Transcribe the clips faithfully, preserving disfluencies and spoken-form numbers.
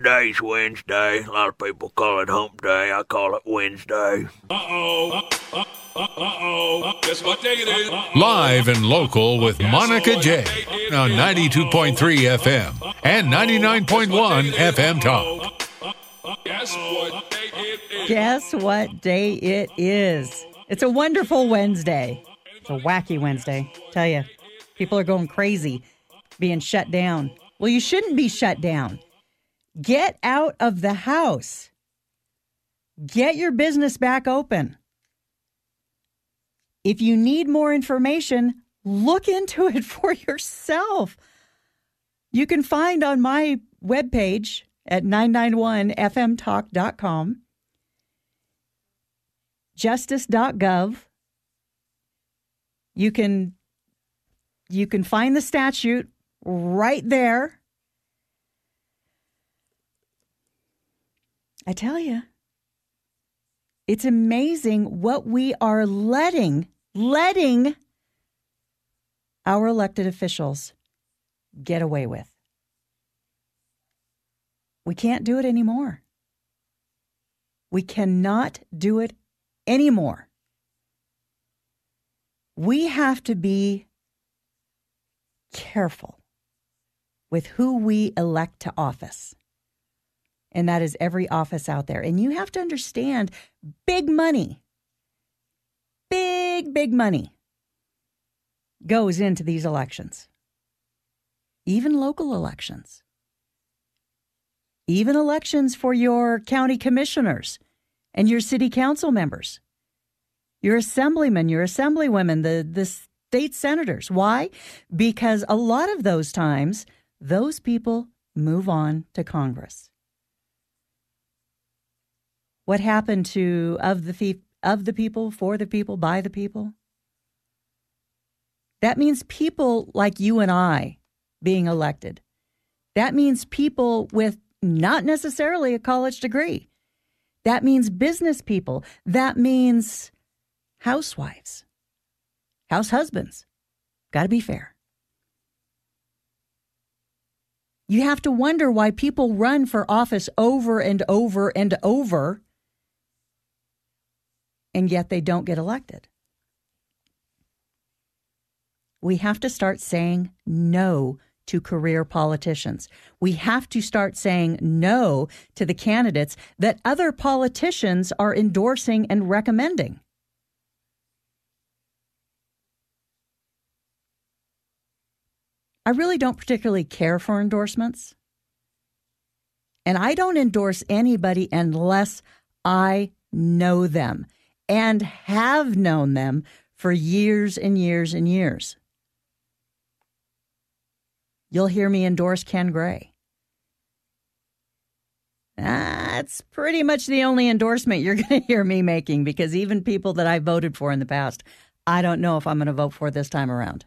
Today's Wednesday. A lot of people call it hump day. I call it Wednesday. Uh-oh. Uh, uh, uh-oh. Guess what day it is? Uh-oh. Live and local with Monica J on ninety-two point three F M and ninety-nine point one F M Talk. Guess what day it is? Guess what day it is? It's a wonderful Wednesday. It's a wacky Wednesday. Tell you, people are going crazy being shut down. Well, you shouldn't be shut down. Get out of the house. Get your business back open. If you need more information, look into it for yourself. You can find on my webpage at nine nine one f m talk dot com, justice dot gov. You can, you can find the statute right there. I tell you, it's amazing what we are letting, letting our elected officials get away with. We can't do it anymore. We cannot do it anymore. We have to be careful with who we elect to office. And that is every office out there. And you have to understand, big money, big, big money goes into these elections. Even local elections. Even elections for your county commissioners and your city council members. Your assemblymen, your assemblywomen, the, the state senators. Why? Because a lot of those times, those people move on to Congress. What happened to of the fee, of the people, for the people, by the people? That means people like you and I being elected. That means people with not necessarily a college degree. That means business people. That means housewives, house husbands. Got to be fair. You have to wonder why people run for office over and over and over, and yet they don't get elected. We have to start saying no to career politicians. We have to start saying no to the candidates that other politicians are endorsing and recommending. I really don't particularly care for endorsements. And I don't endorse anybody unless I know them and have known them for years and years and years. You'll hear me endorse Ken Gray. That's pretty much the only endorsement you're going to hear me making, because even people that I voted for in the past, I don't know if I'm going to vote for this time around.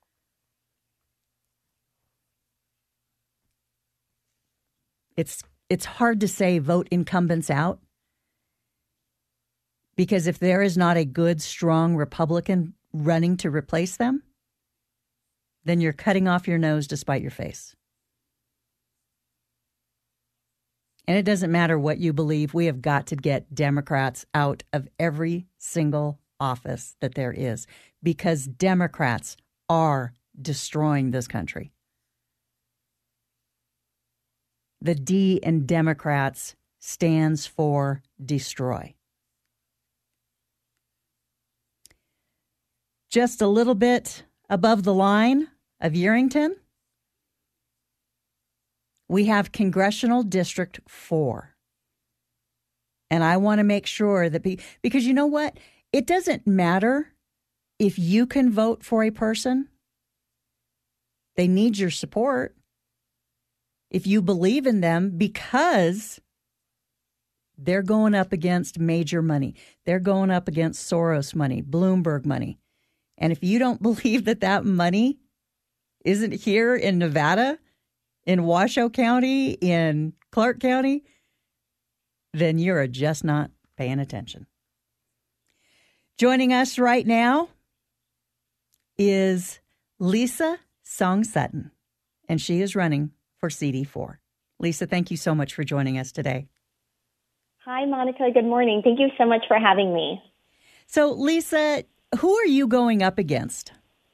It's it's hard to say vote incumbents out, because if there is not a good, strong Republican running to replace them, then you're cutting off your nose to spite your face. And it doesn't matter what you believe. We have got to get Democrats out of every single office that there is, because Democrats are destroying this country. The D in Democrats stands for destroy. Just a little bit above the line of Yerington, we have Congressional District four. And I want to make sure that, be, because you know what? It doesn't matter if you can vote for a person. They need your support. If you believe in them, because they're going up against major money. They're going up against Soros money, Bloomberg money. And if you don't believe that that money isn't here in Nevada, in Washoe County, in Clark County, then you're just not paying attention. Joining us right now is Lisa Song Sutton, and she is running for C D four. Lisa, thank you so much for joining us today. Hi, Monica. Good morning. Thank you so much for having me. So, Lisa, who are you going up against?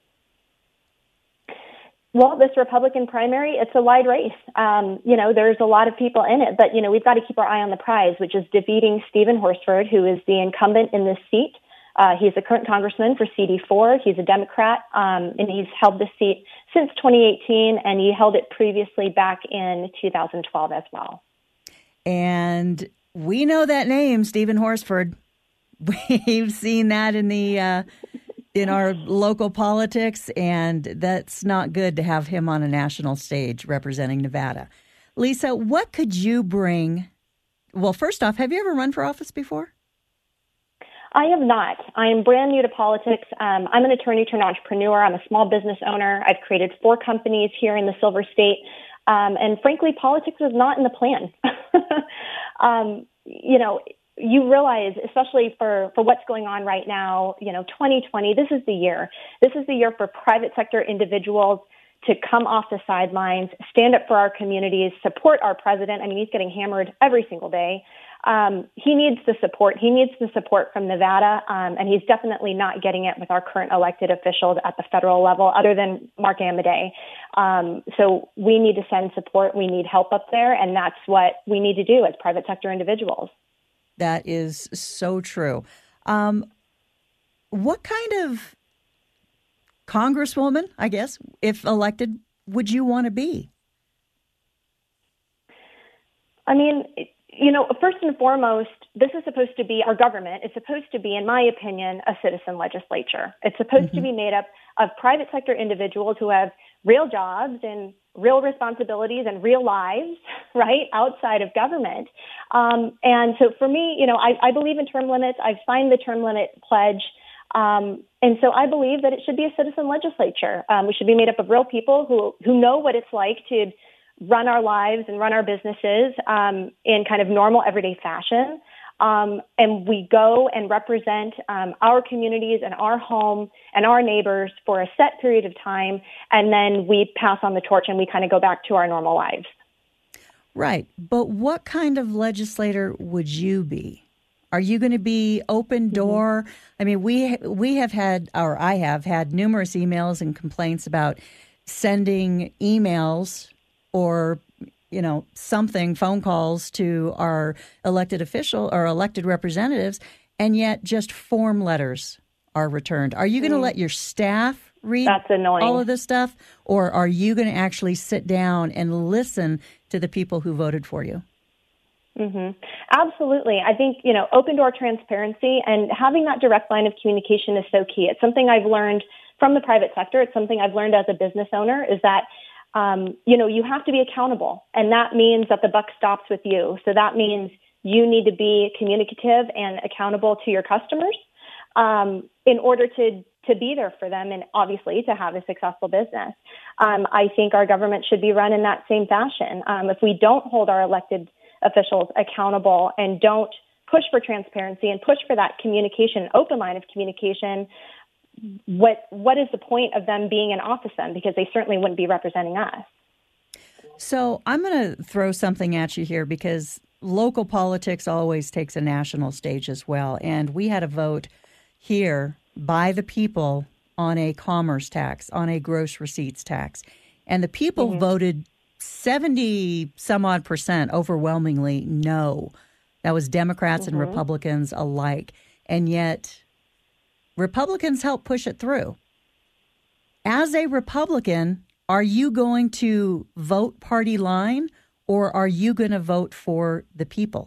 Well, this Republican primary, it's a wide race. Um, you know, there's a lot of people in it, but, you know, we've got to keep our eye on the prize, which is defeating Stephen Horsford, who is the incumbent in this seat. Uh, he's a current congressman for C D four. He's a Democrat, um, and he's held the seat since twenty eighteen, and he held it previously back in two thousand twelve as well. And we know that name, Stephen Horsford. We've seen that in the uh, in our local politics, and that's not good to have him on a national stage representing Nevada. Lisa, what could you bring? Well, first off, have you ever run for office before? I have not. I am brand new to politics. Um, I'm an attorney turned entrepreneur. I'm a small business owner. I've created four companies here in the Silver State. Um, and frankly, politics was not in the plan. um, you know, you realize, especially for, for what's going on right now, you know, twenty twenty, this is the year. This is the year for private sector individuals to come off the sidelines, stand up for our communities, support our president. I mean, he's getting hammered every single day. Um, he needs the support. He needs the support from Nevada, um, and he's definitely not getting it with our current elected officials at the federal level, other than Mark Amadei. Um, so we need to send support. We need help up there, and that's what we need to do as private sector individuals. That is so true. Um, what kind of congresswoman, I guess, if elected, would you want to be? I mean, you know, first and foremost, this is supposed to be our government. It's supposed to be, in my opinion, a citizen legislature. It's supposed mm-hmm. to be made up of private sector individuals who have real jobs and real responsibilities and real lives, right, outside of government. Um, and so for me, you know, I, I believe in term limits. I've signed the term limit pledge. Um, and so I believe that it should be a citizen legislature. Um, we should be made up of real people who, who know what it's like to run our lives and run our businesses um, in kind of normal, everyday fashion. Um, and we go and represent um, our communities and our home and our neighbors for a set period of time, and then we pass on the torch and we kind of go back to our normal lives. Right. But what kind of legislator would you be? Are you going to be open door? Mm-hmm. I mean, we we have had, or I have had numerous emails and complaints about sending emails or, you know, something, phone calls to our elected official or elected representatives, and yet just form letters are returned. Are you going to mm. let your staff read That's annoying. all of this stuff, or are you going to actually sit down and listen to the people who voted for you? Mm-hmm. Absolutely. I think, you know, open door transparency and having that direct line of communication is so key. It's something I've learned from the private sector. It's something I've learned as a business owner is that Um, you know, you have to be accountable, and that means that the buck stops with you. So that means you need to be communicative and accountable to your customers um, in order to to be there for them and obviously to have a successful business. Um, I think our government should be run in that same fashion. Um, if we don't hold our elected officials accountable and don't push for transparency and push for that communication, open line of communication, What what is the point of them being in office then? Because they certainly wouldn't be representing us. So I'm going to throw something at you here because local politics always takes a national stage as well. And we had a vote here by the people on a commerce tax, on a gross receipts tax. And the people mm-hmm. voted seventy some odd percent overwhelmingly no. That was Democrats mm-hmm. and Republicans alike. And yet Republicans helped push it through. As a Republican, are you going to vote party line or are you going to vote for the people?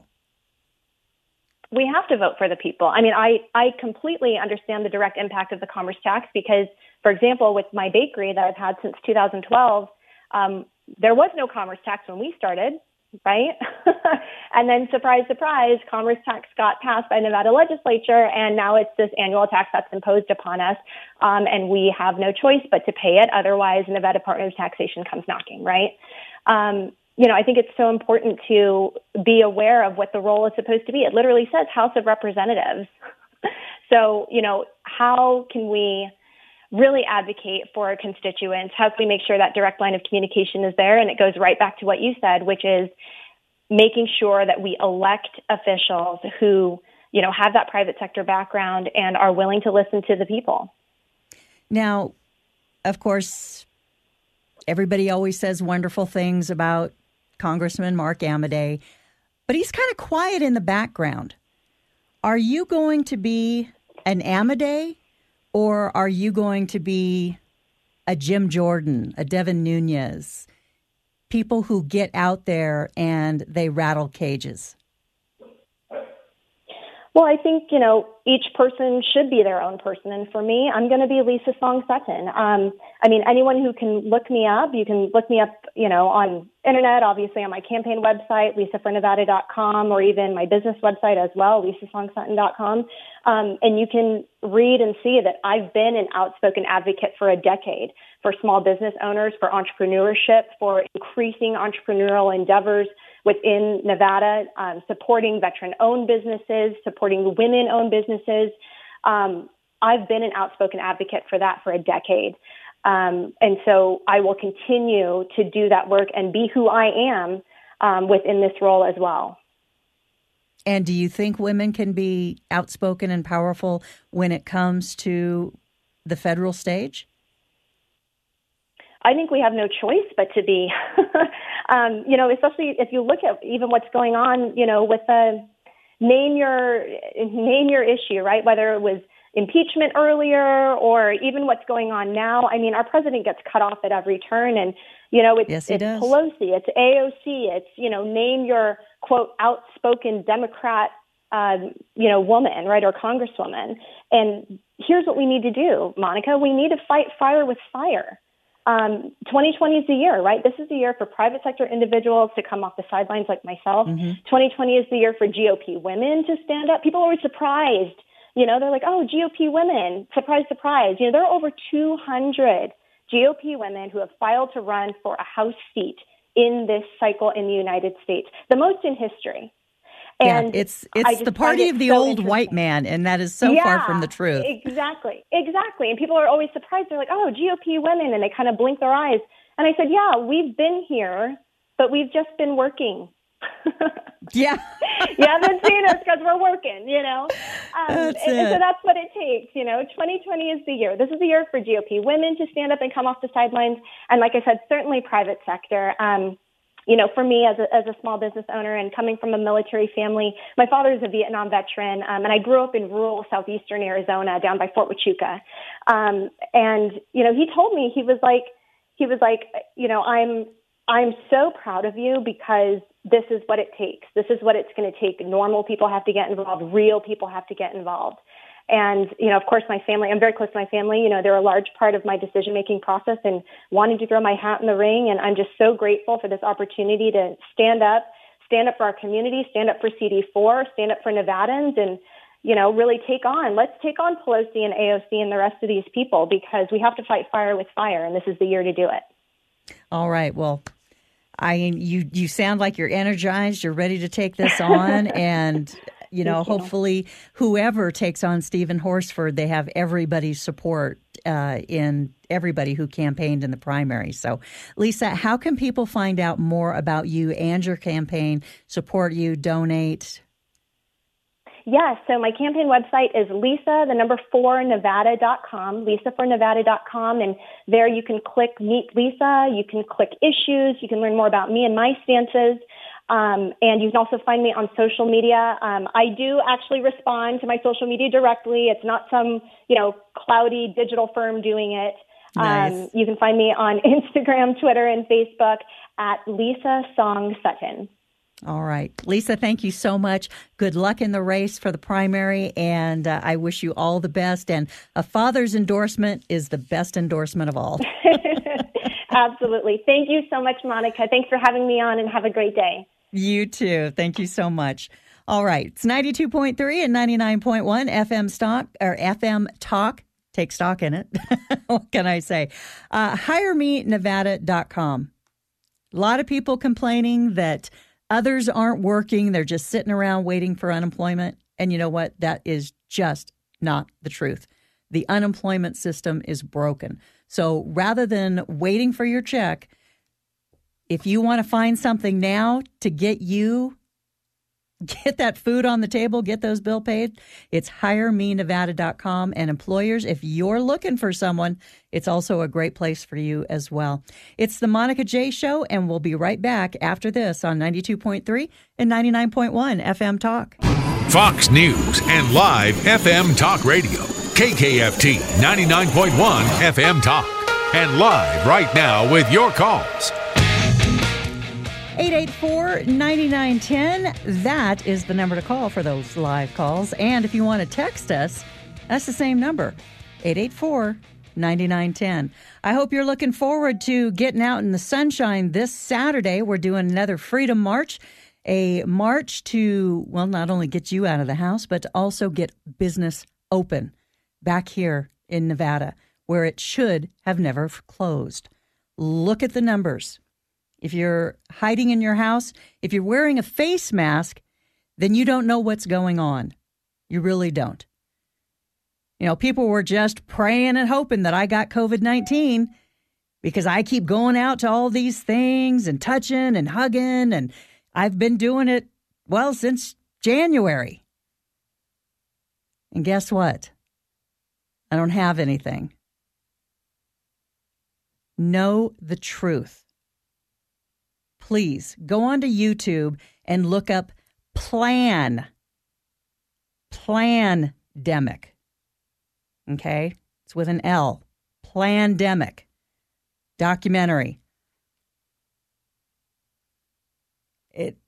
We have to vote for the people. I mean, I, I completely understand the direct impact of the commerce tax because, for example, with my bakery that I've had since two thousand twelve, um, there was no commerce tax when we started. Right? And then surprise, surprise, commerce tax got passed by Nevada legislature. And now it's this annual tax that's imposed upon us. Um, and we have no choice but to pay it. Otherwise, the Nevada Department of Taxation comes knocking. Right? Um, you know, I think it's so important to be aware of what the role is supposed to be. It literally says House of Representatives. So, you know, how can we really advocate for our constituents? How can we make sure that direct line of communication is there? And it goes right back to what you said, which is making sure that we elect officials who, you know, have that private sector background and are willing to listen to the people. Now, of course, everybody always says wonderful things about Congressman Mark Amodei, but he's kind of quiet in the background. Are you going to be an Amodei, or are you going to be a Jim Jordan, a Devin Nunes, people who get out there and they rattle cages? Well, I think, you know, each person should be their own person. And for me, I'm going to be Lisa Song Sutton. Um, I mean, anyone who can look me up, you can look me up, you know, on internet, obviously on my campaign website, lisa for nevada dot com, or even my business website as well, lisa song sutton dot com. Um, and you can read and see that I've been an outspoken advocate for a decade for small business owners, for entrepreneurship, for increasing entrepreneurial endeavors within Nevada, um, supporting veteran-owned businesses, supporting women-owned businesses. Um, I've been an outspoken advocate for that for a decade. Um, and so I will continue to do that work and be who I am um, within this role as well. And do you think women can be outspoken and powerful when it comes to the federal stage? I think we have no choice but to be, um, you know, especially if you look at even what's going on, you know, with the name your name your issue, right? Whether it was impeachment earlier or even what's going on now. I mean, our president gets cut off at every turn, and you know, it's, yes, he it's does. Pelosi, it's A O C, it's, you know, name your quote outspoken Democrat, um, you know, woman, right, or congresswoman. And here's what we need to do, Monica. We need to fight fire with fire. Um, twenty twenty is the year, right? This is the year for private sector individuals to come off the sidelines like myself. Mm-hmm. twenty twenty is the year for G O P women to stand up. People are always surprised. You know, they're like, oh, G O P women, surprise, surprise. You know, there are over two hundred G O P women who have filed to run for a House seat in this cycle in the United States, the most in history. And yeah, it's it's the party of the so old white man, and that is so yeah, far from the truth. Exactly, exactly. And people are always surprised. They're like, oh, G O P women, and they kind of blink their eyes. And I said, yeah, we've been here, but we've just been working. Yeah. You haven't seen us because we're working, you know. Um, that's and, it. and so that's what it takes, you know. twenty twenty is the year. This is the year for G O P women to stand up and come off the sidelines. And like I said, certainly private sector. Um, You know, for me as a, as a small business owner and coming from a military family, my father is a Vietnam veteran, um, and I grew up in rural southeastern Arizona down by Fort Huachuca. Um, and, you know, he told me, he was like, he was like, you know, I'm, I'm so proud of you because this is what it takes. This is what it's going to take. Normal people have to get involved. Real people have to get involved. And, you know, of course, my family, I'm very close to my family. You know, they're a large part of my decision-making process and wanting to throw my hat in the ring. And I'm just so grateful for this opportunity to stand up, stand up for our community, stand up for C D four, stand up for Nevadans, and, you know, really take on, let's take on Pelosi and A O C and the rest of these people because we have to fight fire with fire, and this is the year to do it. All right. Well, I you you sound like you're energized. You're ready to take this on, and you know, Thank you. hopefully, whoever takes on Stephen Horsford, they have everybody's support uh, in everybody who campaigned in the primary. So, Lisa, how can people find out more about you and your campaign? Support you, donate. Yes, so my campaign website is Lisa, the number four, Nevada dot com, lisa for nevada dot com, and there you can click Meet Lisa, you can click Issues, you can learn more about me and my stances, um, and you can also find me on social media. Um, I do actually respond to my social media directly. It's not some, you know, cloudy digital firm doing it. Nice. Um, you can find me on Instagram, Twitter, and Facebook at Lisa Song Sutton. All right. Lisa, thank you so much. Good luck in the race for the primary, and uh, I wish you all the best. And a father's endorsement is the best endorsement of all. Absolutely. Thank you so much, Monica. Thanks for having me on, and have a great day. You too. Thank you so much. All right. It's ninety-two point three and ninety-nine point one F M stock or F M Talk. Take stock in it. What can I say? Uh, hire me nevada dot com. A lot of people complaining that others aren't working. They're just sitting around waiting for unemployment. And you know what? That is just not the truth. The unemployment system is broken. So rather than waiting for your check, if you want to find something now to get you, get that food on the table, get those bills paid, it's hire me nevada dot com. And employers, if you're looking for someone, it's also a great place for you as well. It's the Monica J Show, and we'll be right back after this on ninety-two point three and ninety-nine point one F M Talk. Fox News and live F M Talk Radio. K K F T ninety-nine point one F M Talk. And live right now with your calls. eight eight four, nine nine one zero. That is the number to call for those live calls. And if you want to text us, that's the same number, eight eight four, nine nine one zero. I hope you're looking forward to getting out in the sunshine this Saturday. We're doing another Freedom March, a march to, well, not only get you out of the house, but to also get business open back here in Nevada, where it should have never closed. Look at the numbers. If you're hiding in your house, if you're wearing a face mask, then you don't know what's going on. You really don't. You know, people were just praying and hoping that I got COVID nineteen because I keep going out to all these things and touching and hugging, and I've been doing it, well, since January. And guess what? I don't have anything. Know the truth. Please go onto YouTube and look up Plan. Plandemic. Okay? It's with an L. Plandemic. Documentary. It.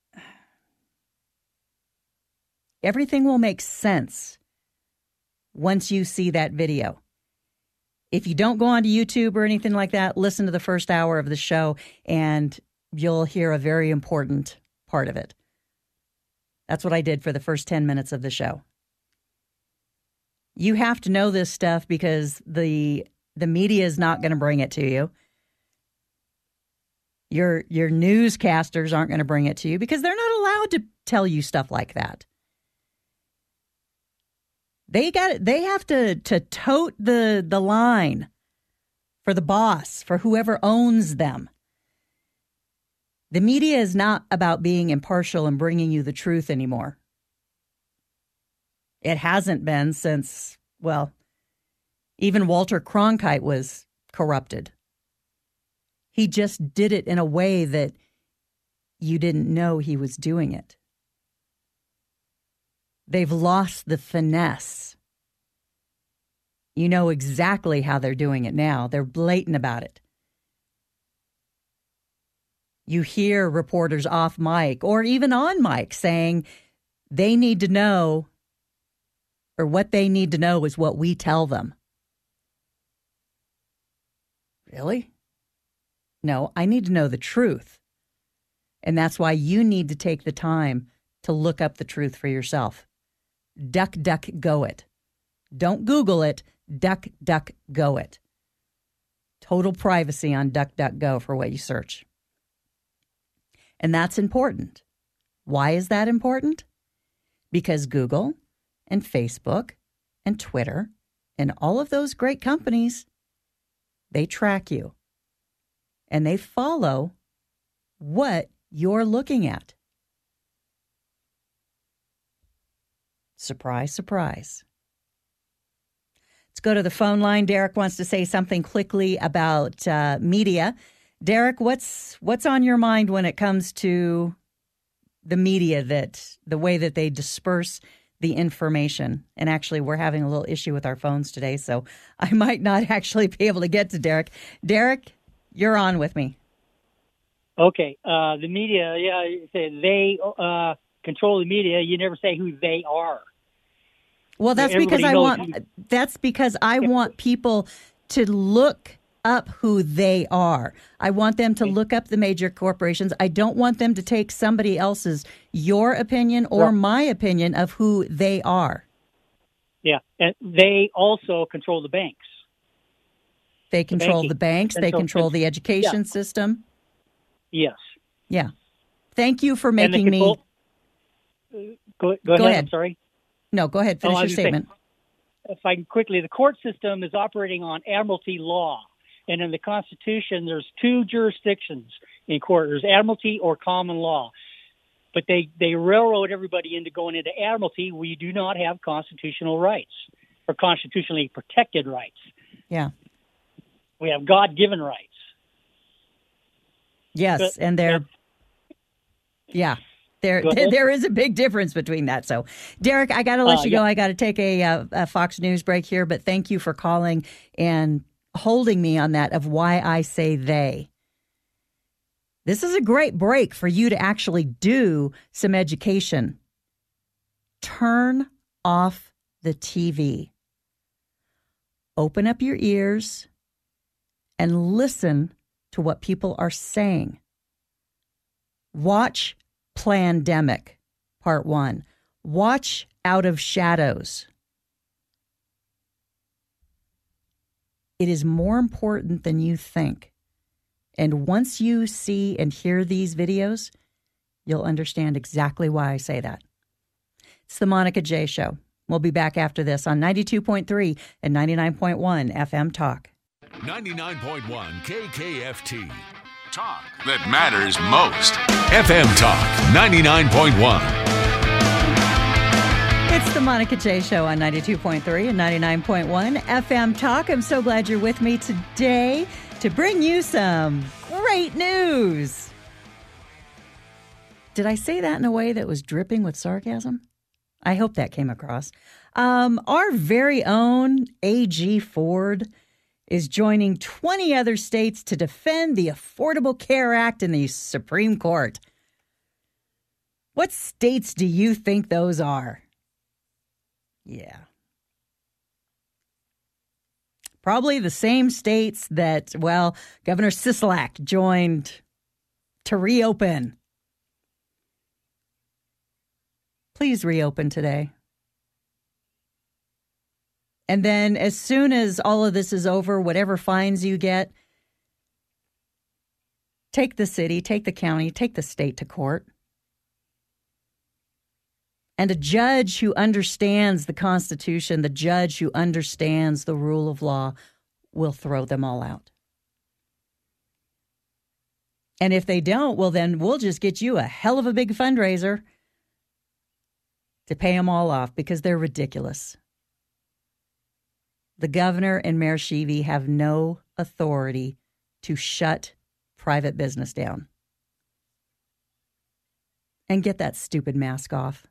Everything will make sense once you see that video. If you don't go onto YouTube or anything like that, listen to the first hour of the show and you'll hear a very important part of it. That's what I did for the first ten minutes of the show. You have to know this stuff because the the media is not going to bring it to you. Your your newscasters aren't going to bring it to you because they're not allowed to tell you stuff like that. They got they have to to tote the the line for the boss, for whoever owns them. The media is not about being impartial and bringing you the truth anymore. It hasn't been since, well, even Walter Cronkite was corrupted. He just did it in a way that you didn't know he was doing it. They've lost the finesse. You know exactly how they're doing it now. They're blatant about it. You hear reporters off mic or even on mic saying they need to know, or what they need to know is what we tell them. Really? No, I need to know the truth. And that's why you need to take the time to look up the truth for yourself. Duck, duck, go it. Don't Google it. Duck, duck, go it. Total privacy on DuckDuckGo for what you search. And that's important. Why is that important? Because Google and Facebook and Twitter and all of those great companies, they track you. And they follow what you're looking at. Surprise, surprise. Let's go to the phone line. Derek wants to say something quickly about uh, media. Derek, what's what's on your mind when it comes to the media, that the way that they disperse the information? And actually, we're having a little issue with our phones today, so I might not actually be able to get to Derek. Derek, you're on with me. Okay. Uh, the media, yeah, you say they uh, control the media. You never say who they are. Well, that's Everybody because I want. who, That's because I want people to look up who they are. I want them to look up the major corporations. I don't want them to take somebody else's, your opinion or well, my opinion of who they are. Yeah, and they also control the banks. They control the the banks. They control the education yeah. system. Yes. Yeah. Thank you for making control, me. Go, go, go ahead, ahead. I'm sorry. No, go ahead. Finish oh, your statement. Saying, if I can quickly, the court system is operating on admiralty law. And in the Constitution, there's two jurisdictions in court. There's admiralty or common law. But they, they railroad everybody into going into admiralty. We do not have constitutional rights or constitutionally protected rights. Yeah. We have God-given rights. Yes, but, and they're, yeah, there there is a big difference between that. So, Derek, I got to let uh, you go. Yeah. I got to take a, a, a Fox News break here, but thank you for calling and holding me on that of why I say they. This is a great break for you to actually do some education. Turn off the T V. Open up your ears and listen to what people are saying. Watch Plandemic, Part One. Watch Out of Shadows. It is more important than you think. And once you see and hear these videos, you'll understand exactly why I say that. It's the Monica J. Show. We'll be back after this on ninety-two point three and ninety-nine point one F M Talk. ninety-nine point one K K F T. Talk that matters most. F M Talk ninety-nine point one. It's the Monica J. Show on ninety-two point three and ninety-nine point one F M Talk. I'm so glad you're with me today to bring you some great news. Did I say that in a way that was dripping with sarcasm? I hope that came across. Um, our very own A G Ford is joining twenty other states to defend the Affordable Care Act in the Supreme Court. What states do you think those are? Yeah. Probably the same states that, well, Governor Sisolak joined to reopen. Please reopen today. And then as soon as all of this is over, whatever fines you get, take the city, take the county, take the state to court. And a judge who understands the Constitution, the judge who understands the rule of law, will throw them all out. And if they don't, well, then we'll just get you a hell of a big fundraiser to pay them all off because they're ridiculous. The governor and Mayor Sheevy have no authority to shut private business down. And get that stupid mask off.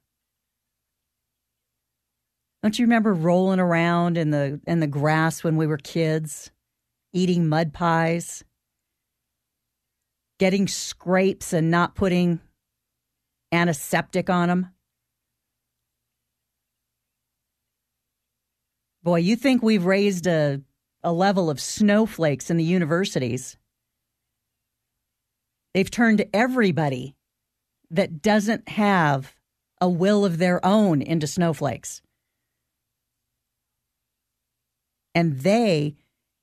Don't you remember rolling around in the in the grass when we were kids, eating mud pies, getting scrapes and not putting antiseptic on them? Boy, you think we've raised a, a level of snowflakes in the universities. They've turned everybody that doesn't have a will of their own into snowflakes. And they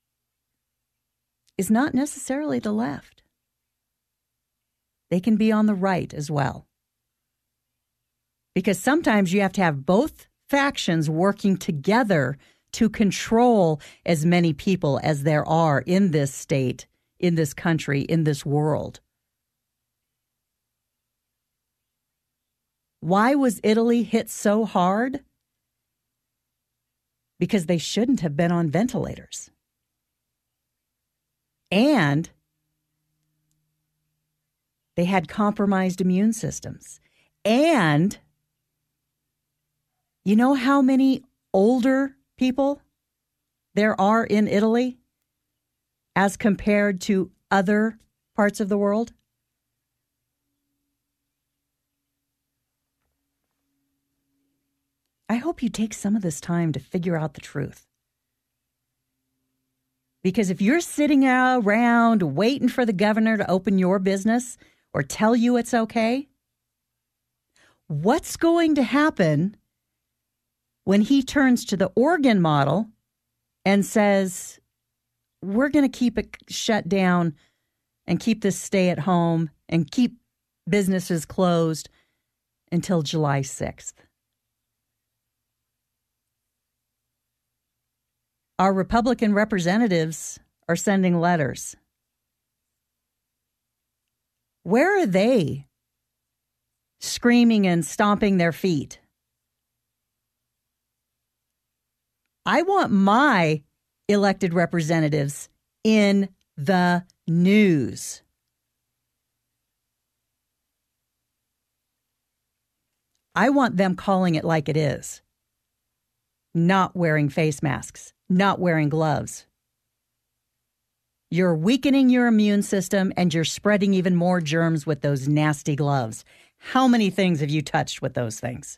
is not necessarily the left. They can be on the right as well. Because sometimes you have to have both factions working together to control as many people as there are in this state, in this country, in this world. Why was Italy hit so hard? Because they shouldn't have been on ventilators. And they had compromised immune systems. And you know how many older people there are in Italy as compared to other parts of the world? I hope you take some of this time to figure out the truth. Because if you're sitting around waiting for the governor to open your business or tell you it's okay, what's going to happen when he turns to the Oregon model and says, we're going to keep it shut down and keep this stay at home and keep businesses closed until July sixth? our Republican representatives are sending letters. Where are they screaming and stomping their feet? I want my elected representatives in the news. I want them calling it like it is. Not wearing face masks, not wearing gloves. You're weakening your immune system and you're spreading even more germs with those nasty gloves. How many things have you touched with those things?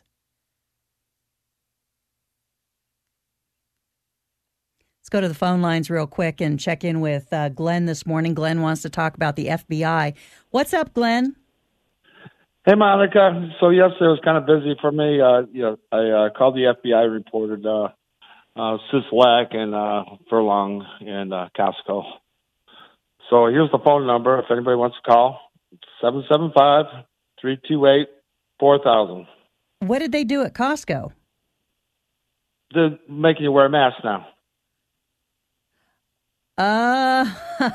Let's go to the phone lines real quick and check in with uh, Glenn this morning. Glenn wants to talk about the F B I. What's up, Glenn? Hey, Monica. So yesterday was kind of busy for me. Uh, you know, I uh, called the F B I, reported uh, uh, Sisolak and uh, Furlong and uh, Costco. So here's the phone number if anybody wants to call, seven seven five, three two eight, four thousand. What did they do at Costco? They're making you wear a mask now. Uh,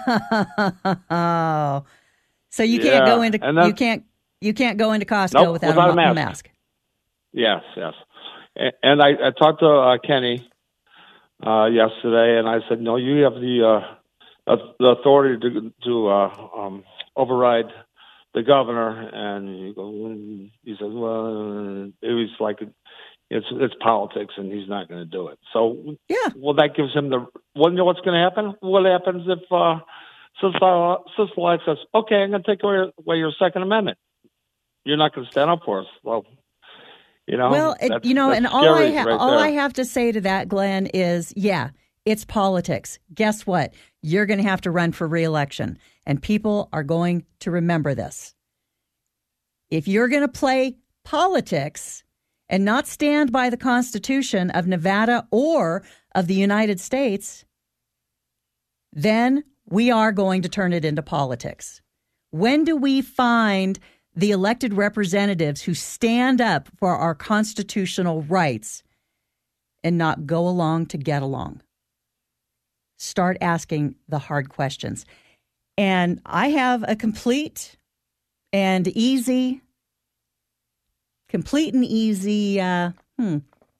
oh. So you Yeah, can't go into and that's- you can't you can't go into Costco Nope, without, without a, a mask. mask. Yes, yes. And, and I, I talked to uh, Kenny uh, yesterday, and I said, no, you have the uh, the authority to to uh, um, override the governor. And he, goes, he says, well, it was like it's it's politics, and he's not going to do it. So, Yeah. well, that gives him the. Well, you know what's going to happen? What happens if uh, Sisolak says, okay, I'm going to take away, away your Second Amendment? You're not going to stand up for us. Well, you know. Well, it, that's, you know, that's and all I scary ha- right all there. I have to say to that, Glenn, is yeah, it's politics. Guess what? You're going to have to run for re-election, and people are going to remember this. If you're going to play politics and not stand by the Constitution of Nevada or of the United States, then we are going to turn it into politics. When do we find the elected representatives who stand up for our constitutional rights and not go along to get along? Start asking the hard questions. And I have a complete and easy, complete and easy uh, hmm,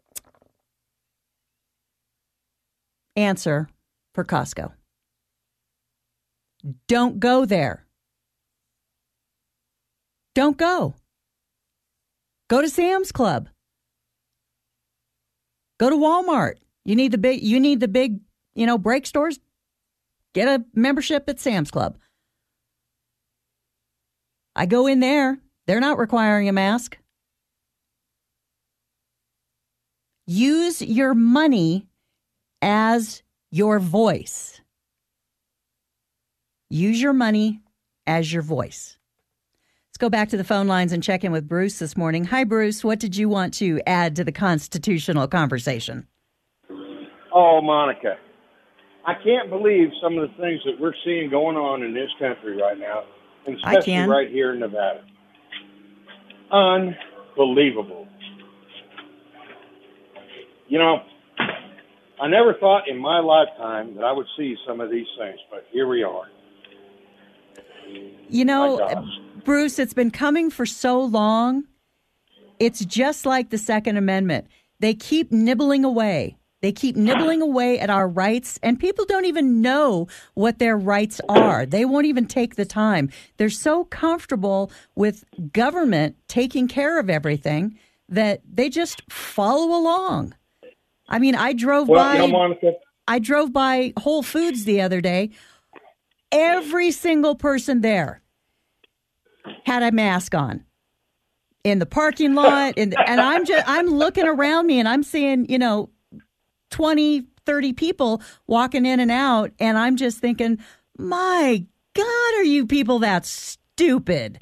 answer for Costco. Don't go there. Don't go. Go to Sam's Club. Go to Walmart. You need the big, you need the big, you know, break stores. Get a membership at Sam's Club. I go in there. They're not requiring a mask. Use your money as your voice. Use your money as your voice. Let's go back to the phone lines and check in with Bruce this morning. Hi, Bruce. What did you want to add to the constitutional conversation? Oh, Monica, I can't believe some of the things that we're seeing going on in this country right now, and I especially can. right here in Nevada. Unbelievable. You know, I never thought in my lifetime that I would see some of these things, but here we are. You know, My gosh. Bruce, it's been coming for so long. It's just like the Second Amendment. They keep nibbling away. They keep nibbling away at our rights, and people don't even know what their rights are. They won't even take the time. They're so comfortable with government taking care of everything that they just follow along. I mean, I drove Well, by you know, Monica, I drove by Whole Foods the other day. Every single person there had a mask on in the parking lot. And, and I'm just, I'm looking around me and I'm seeing, you know, twenty, thirty people walking in and out. And I'm just thinking, my God, are you people that stupid?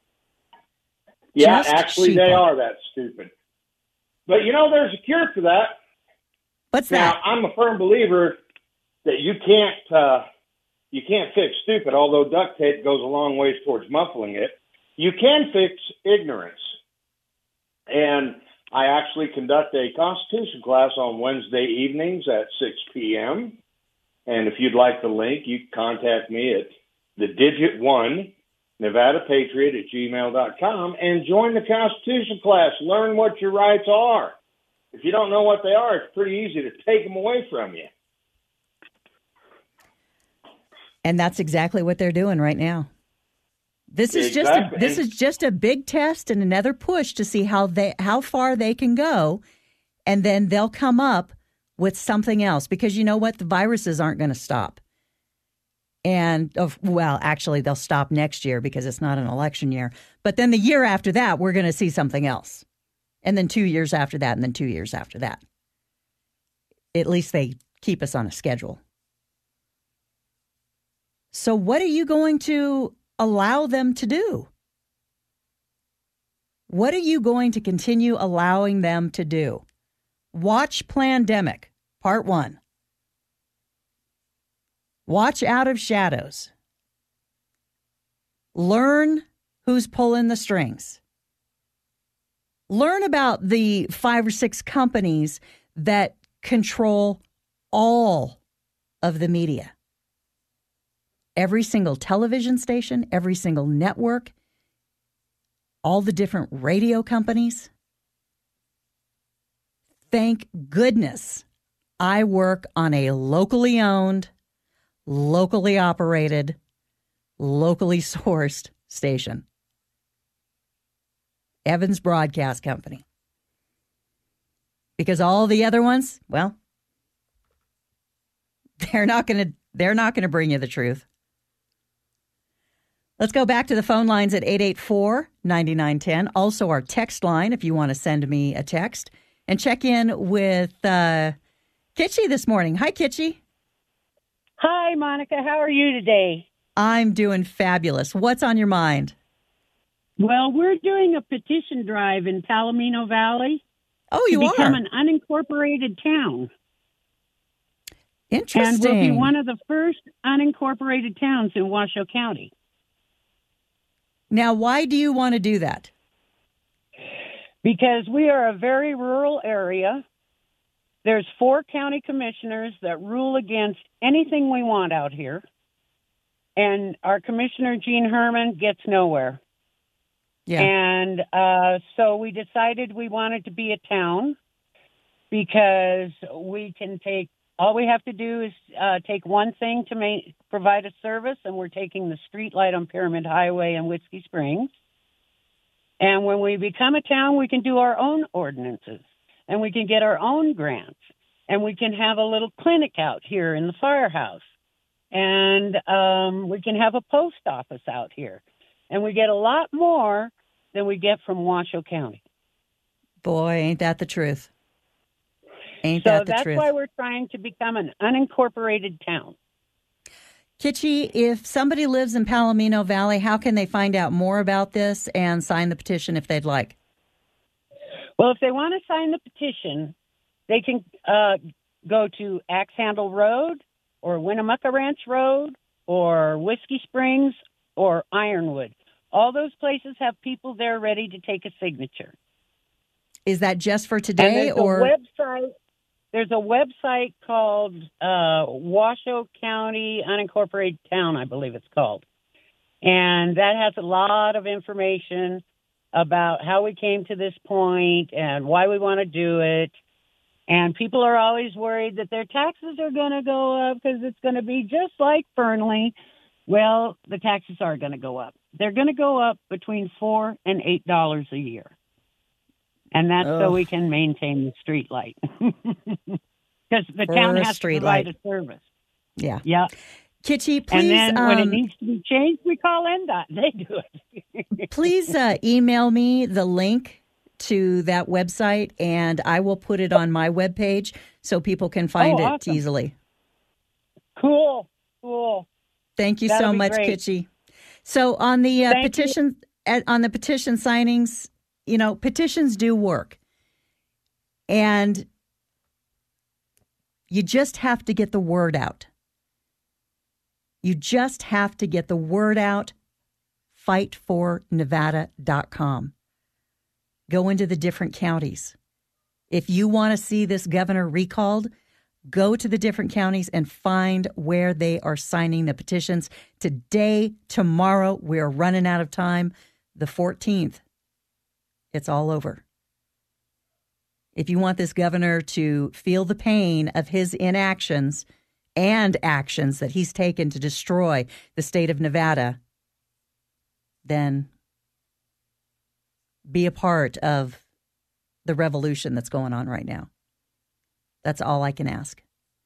yeah, Just actually, they sheeple. are that stupid. But, you know, there's a cure for that. What's Now, that? I'm a firm believer that you can't uh, you can't fix stupid, although duct tape goes a long ways towards muffling it. You can fix ignorance. And I actually conduct a Constitution class on Wednesday evenings at six p.m. And if you'd like the link, you can contact me at the digit one, Nevada Patriot at gmail dot com, and join the Constitution class. Learn what your rights are. If you don't know what they are, it's pretty easy to take them away from you. And that's exactly what they're doing right now. This is Exactly. just a, this is just a big test and another push to see how they how far they can go, and then they'll come up with something else, because you know what, the viruses aren't going to stop. And of well, actually, they'll stop next year because it's not an election year. But then the year after that, we're going to see something else, and then two years after that, and then two years after that. At least they keep us on a schedule. So, what are you going to allow them to do? What are you going to continue allowing them to do? Watch Plandemic, Part One. Watch Out of Shadows. Learn who's pulling the strings. Learn about the five or six companies that control all of the media. Every single television station, every single network, all the different radio companies. Thank goodness I work on a locally owned, locally operated, locally sourced station. Evans Broadcast Company. Because all the other ones, well, they're not going to they're not going to bring you the truth. Let's go back to the phone lines at eight eight four, nine nine one zero. Also our text line if you want to send me a text. And check in with uh, Kitchi this morning. Hi, Kitchi. Hi, Monica. How are you today? I'm doing fabulous. What's on your mind? Well, we're doing a petition drive in Palomino Valley. Oh, you to become are? an unincorporated town. Interesting. And we'll be one of the first unincorporated towns in Washoe County. Now, why do you want to do that? Because we are a very rural area. There's four county commissioners that rule against anything we want out here. And our commissioner, Gene Herman, gets nowhere. Yeah. And uh, so we decided we wanted to be a town because we can take, all we have to do is uh, take one thing to ma- provide a service, and we're taking the street light on Pyramid Highway in Whiskey Springs. And when we become a town, we can do our own ordinances, and we can get our own grants, and we can have a little clinic out here in the firehouse, and um, we can have a post office out here, and we get a lot more than we get from Washoe County. Boy, ain't that the truth. Ain't so that the that's truth. why we're trying to become an unincorporated town. Kitchi, if somebody lives in Palomino Valley, how can they find out more about this and sign the petition if they'd like? Well, if they want to sign the petition, they can uh, go to Axe Handle Road or Winnemucca Ranch Road or Whiskey Springs or Ironwood. All those places have people there ready to take a signature. Is that just for And today there's or? a website. There's a website called uh, Washoe County Unincorporated Town, I believe it's called. And that has a lot of information about how we came to this point and why we want to do it. And people are always worried that their taxes are going to go up because it's going to be just like Fernley. Well, the taxes are going to go up. They're going to go up between four and eight dollars a year. And that's Ugh. so we can maintain the street light. Because the For town a has to street provide light. a service. Yeah. Yeah. Kitchi, please. And then when it um, needs to be changed, we call N D O T. They do it. please uh, email me the link to that website, and I will put it on my webpage so people can find Oh, it awesome. easily. Cool. Cool. Thank you That'll so be much, great. Kitchi. So on the uh, Thank you. petition, at, on the petition signings, you know, petitions do work, and you just have to get the word out. You just have to get the word out. fight for nevada dot com. Go into the different counties. If you want to see this governor recalled, go to the different counties and find where they are signing the petitions. Today, tomorrow, we're running out of time. The fourteenth, it's all over. If you want this governor to feel the pain of his inactions and actions that he's taken to destroy the state of Nevada, then be a part of the revolution that's going on right now. That's all I can ask.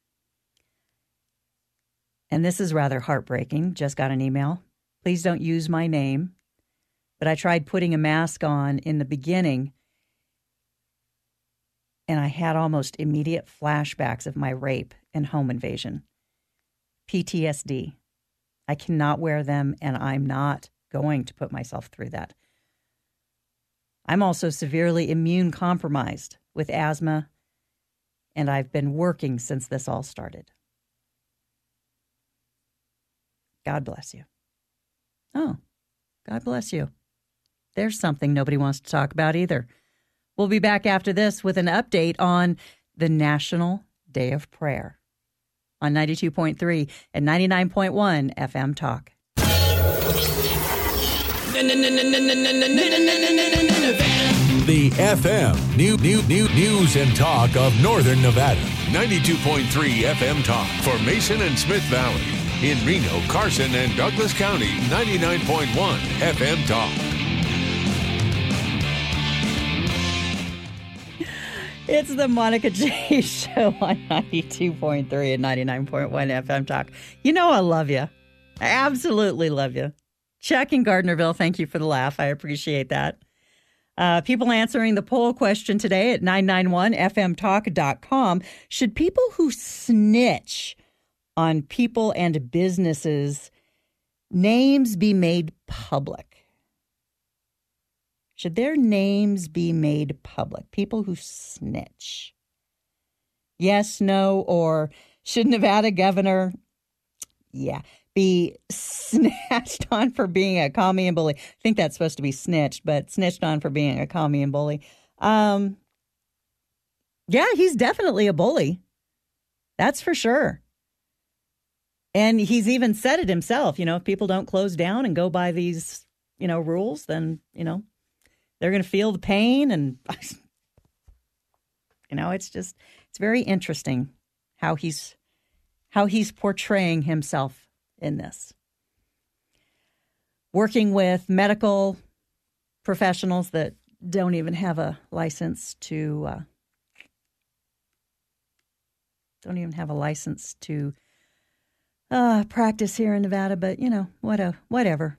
And this is rather heartbreaking. Just got an email. Please don't use my name. But I tried putting a mask on in the beginning, and I had almost immediate flashbacks of my rape and home invasion. P T S D. I cannot wear them, and I'm not going to put myself through that. I'm also severely immune compromised with asthma, and I've been working since this all started. God bless you. Oh, God bless you. There's something nobody wants to talk about either. We'll be back after this with an update on the National Day of Prayer on ninety-two point three and ninety-nine point one F M Talk. The F M new, new, new News and Talk of Northern Nevada. ninety-two point three F M Talk for Mason and Smith Valley. In Reno, Carson, and Douglas County, ninety-nine point one F M Talk. It's the Monica J. Show on ninety-two point three and ninety-nine point one F M Talk. You know I love you. I absolutely love you. Chuck in Gardnerville, thank you for the laugh. I appreciate that. Uh, people answering the poll question today at nine nine one F M talk dot com. Should people who snitch on people and businesses' names be made public? Should their names be made public? People who snitch. Yes, no, or should Nevada governor, yeah, be snatched on for being a commie and bully? I think that's supposed to be snitched, but snitched on for being a commie and bully. Um, yeah, he's definitely a bully. That's for sure. And he's even said it himself. You know, if people don't close down and go by these, you know, rules, then, you know, they're going to feel the pain. And, you know, it's just, it's very interesting how he's, how he's portraying himself in this. Working with medical professionals that don't even have a license to, uh, don't even have a license to uh, practice here in Nevada, but, you know, what a, whatever.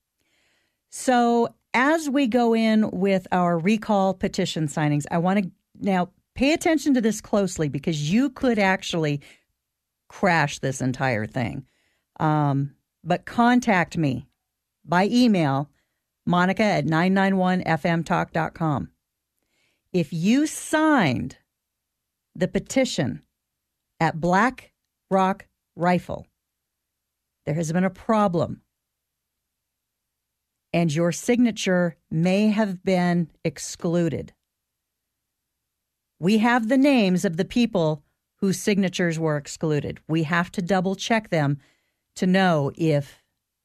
So as we go in with our recall petition signings, I want to now pay attention to this closely because you could actually crash this entire thing. Um, but contact me by email, Monica at nine nine one F M talk dot com. If you signed the petition at Black Rock Rifle, there has been a problem, and your signature may have been excluded. We have the names of the people whose signatures were excluded. We have to double check them to know if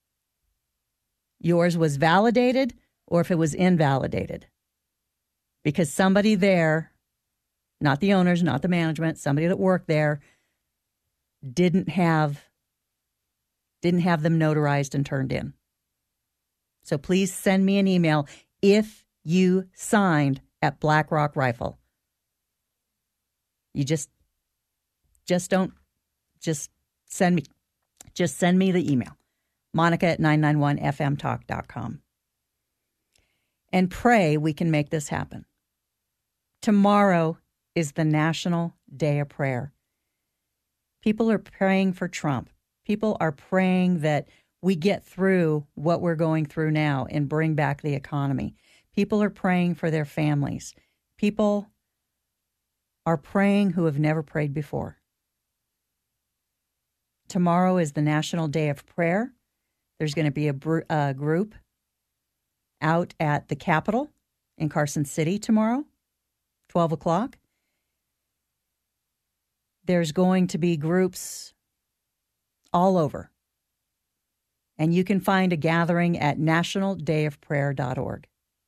yours was validated or if it was invalidated. Because somebody there, not the owners, not the management, somebody that worked there, didn't have didn't have them notarized and turned in. So please send me an email if you signed at Black Rock Rifle. You just just don't just send me just send me the email. Monica at nine nine one F M talk dot com. And pray we can make this happen. Tomorrow is the National Day of Prayer. People are praying for Trump. People are praying that we get through what we're going through now and bring back the economy. People are praying for their families. People are praying who have never prayed before. Tomorrow is the National Day of Prayer. There's going to be a br- uh, group out at the Capitol in Carson City tomorrow, twelve o'clock. There's going to be groups all over. And you can find a gathering at national day of prayer dot org.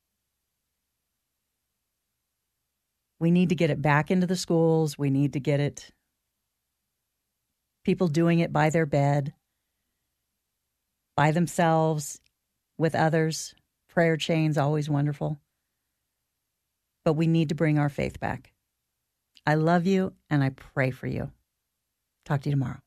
We need to get it back into the schools. We need to get it, people doing it by their bed, by themselves, with others. Prayer chains, always wonderful. But we need to bring our faith back. I love you, and I pray for you. Talk to you tomorrow.